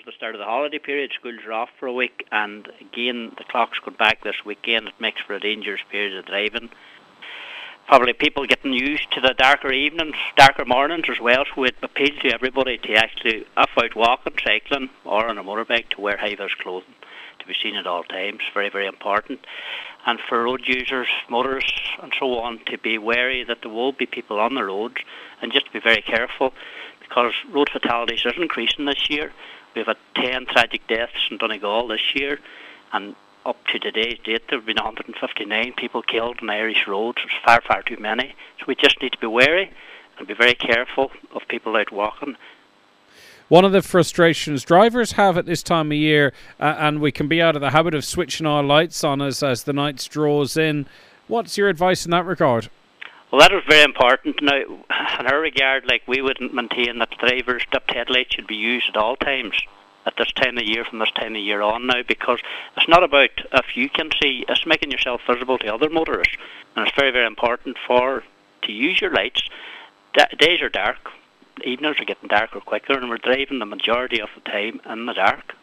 the start of the holiday period. Schools are off for a week, and again, the clock's got back this weekend. It makes for a dangerous period of driving. Probably people getting used to the darker evenings, darker mornings as well, so we'd appeal to everybody to actually, if out walking, cycling, or on a motorbike, to wear high-vis clothing, to be seen at all times. Very, very important. And for road users, motorists, and so on, to be wary that there will be people on the roads, and just to be very careful, because road fatalities is increasing this year. We've had 10 tragic deaths in Donegal this year, and up to today's date, there have been 159 people killed on Irish roads. It's far, far too many. So we just need to be wary and be very careful of people out walking. One of the frustrations drivers have at this time of year, and we can be out of the habit of switching our lights on as the night draws in. What's your advice in that regard? Well, that is very important. Now, in our regard, like, we would maintain that drivers' dipped headlights should be used at all times at this time of year, from this time of year on now, because it's not about if you can see, it's making yourself visible to other motorists, and it's very, very important to use your lights. Days are dark, evenings are getting darker quicker, and we're driving the majority of the time in the dark.